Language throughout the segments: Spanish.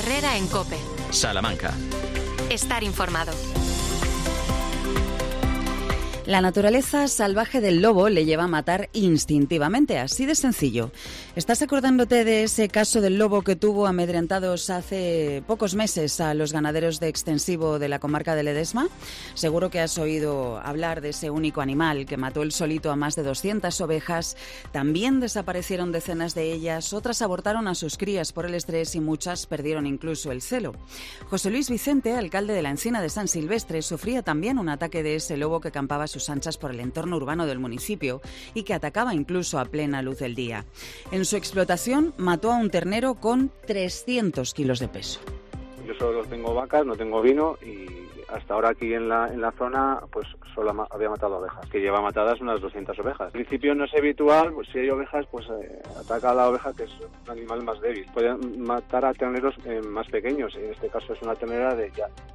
Herrera en COPE. Salamanca. Estar informado. La naturaleza salvaje del lobo le lleva a matar instintivamente, así de sencillo. ¿Estás acordándote de ese caso del lobo que tuvo amedrentados hace pocos meses a los ganaderos de extensivo de la comarca de Ledesma? Seguro que has oído hablar de ese único animal que mató él solito a más de 200 ovejas. También desaparecieron decenas de ellas, otras abortaron a sus crías por el estrés y muchas perdieron incluso el celo. José Luis Vicente, alcalde de la Encina de San Silvestre, sufría también un ataque de ese lobo que campaba a sus anchas por el entorno urbano del municipio y que atacaba incluso a plena luz del día. En su explotación mató a un ternero con 300 kilos de peso. Yo solo tengo vacas, no tengo vino y hasta ahora aquí en la zona pues solo había matado ovejas, que lleva matadas unas 200 ovejas. Al principio no es habitual, pues si hay ovejas pues ataca a la oveja, que es un animal más débil. Pueden matar a terneros más pequeños, en este caso es una ternera de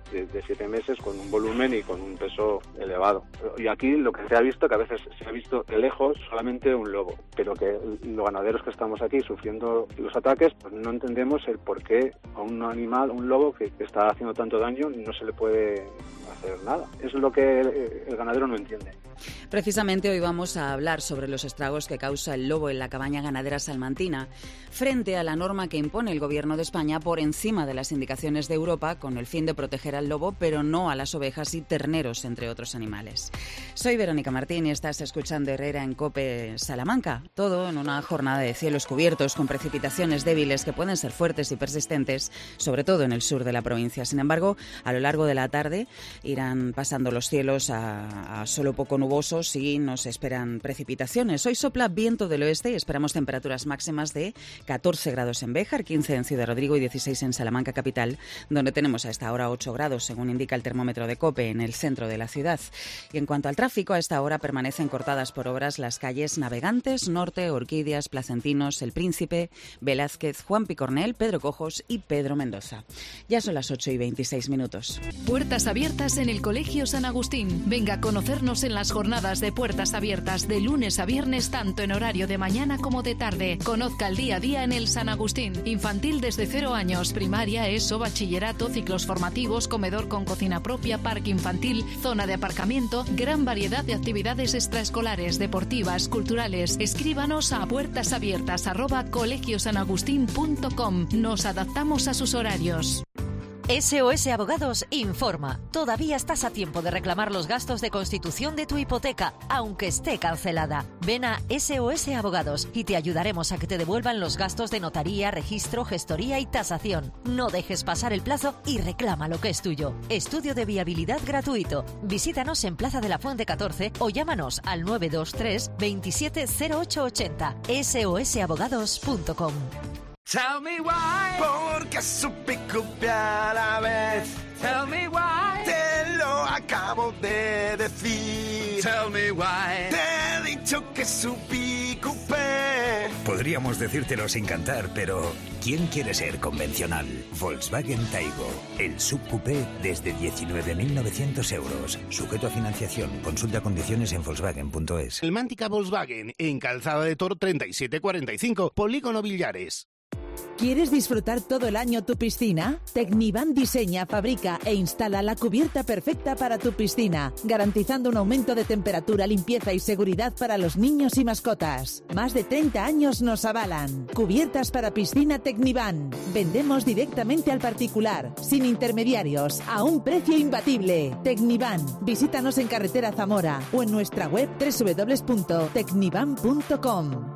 7 meses con un volumen y con un peso elevado. Y aquí lo que se ha visto, que a veces se ha visto de lejos solamente un lobo, pero que los ganaderos que estamos aquí sufriendo los ataques, pues no entendemos el por qué a un animal, un lobo que está haciendo tanto daño, no se le puede hacer nada. Eso es lo que el ganadero no entiende. Precisamente hoy vamos a hablar sobre los estragos que causa el lobo en la cabaña ganadera salmantina frente a la norma que impone el Gobierno de España por encima de las indicaciones de Europa con el fin de proteger al lobo, pero no a las ovejas y terneros, entre otros animales. Soy Verónica Martín y estás escuchando Herrera en COPE Salamanca. Todo en una jornada de cielos cubiertos con precipitaciones débiles que pueden ser fuertes y persistentes, sobre todo en el sur de la provincia. Sin embargo, a lo largo de la tarde irán pasando los cielos a solo poco nubosos y nos esperan precipitaciones. Hoy sopla viento del oeste y esperamos temperaturas máximas de 14 grados en Béjar, 15 en Ciudad Rodrigo y 16 en Salamanca capital, donde tenemos a esta hora 8 grados, según indica el termómetro de COPE, en el centro de la ciudad. Y en cuanto al tráfico, a esta hora permanecen cortadas por obras las calles Navegantes, Norte, Orquídeas, Placentinos, El Príncipe, Velázquez, Juan Picornell, Pedro Cojos y Pedro Mendoza. Ya son las 8:26. Puertas abiertas en el Colegio San Agustín. Venga a conocernos en las jornadas de puertas abiertas de lunes a viernes, tanto en horario de mañana como de tarde. Conozca el día a día en el San Agustín. Infantil desde 0 años, primaria, ESO, bachillerato, ciclos formativos, comedor con cocina propia, parque infantil, zona de aparcamiento, gran variedad de actividades extraescolares, deportivas, culturales. Escríbanos a puertasabiertas@colegiosanagustin.com. Nos adaptamos a sus horarios. SOS Abogados informa. Todavía estás a tiempo de reclamar los gastos de constitución de tu hipoteca, aunque esté cancelada. Ven a SOS Abogados y te ayudaremos a que te devuelvan los gastos de notaría, registro, gestoría y tasación. No dejes pasar el plazo y reclama lo que es tuyo. Estudio de viabilidad gratuito. Visítanos en Plaza de la Fuente 14 o llámanos al 923 27 0880. sosabogados.com. Tell me why, porque supe copiar a la vez. Tell me why, te lo acabo de decir. Tell me why, te he dicho que supí coupé. Podríamos decírtelo sin cantar, pero ¿quién quiere ser convencional? Volkswagen Taigo, el subcoupé desde 19.900 euros. Sujeto a financiación. Consulta condiciones en volkswagen.es. El Mántica Volkswagen, en Calzada de Tor 3745, Polígono Villares. ¿Quieres disfrutar todo el año tu piscina? Tecnivan diseña, fabrica e instala la cubierta perfecta para tu piscina, garantizando un aumento de temperatura, limpieza y seguridad para los niños y mascotas. Más de 30 años nos avalan. Cubiertas para piscina Tecnivan. Vendemos directamente al particular, sin intermediarios, a un precio imbatible. Tecnivan. Visítanos en Carretera Zamora o en nuestra web www.tecnivan.com.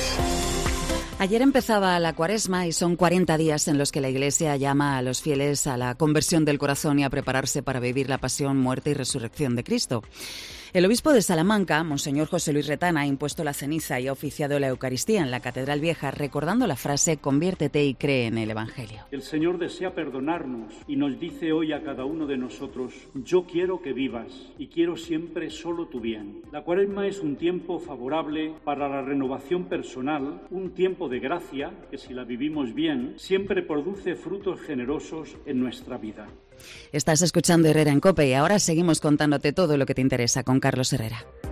Ayer empezaba la Cuaresma y son 40 días en los que la Iglesia llama a los fieles a la conversión del corazón y a prepararse para vivir la pasión, muerte y resurrección de Cristo. El obispo de Salamanca, Monseñor José Luis Retana, ha impuesto la ceniza y ha oficiado la Eucaristía en la Catedral Vieja, recordando la frase «Conviértete y cree en el Evangelio». El Señor desea perdonarnos y nos dice hoy a cada uno de nosotros: yo quiero que vivas y quiero siempre solo tu bien. La Cuaresma es un tiempo favorable para la renovación personal, un tiempo de gracia que, si la vivimos bien, siempre produce frutos generosos en nuestra vida. Estás escuchando Herrera en COPE y ahora seguimos contándote todo lo que te interesa con Carlos Herrera.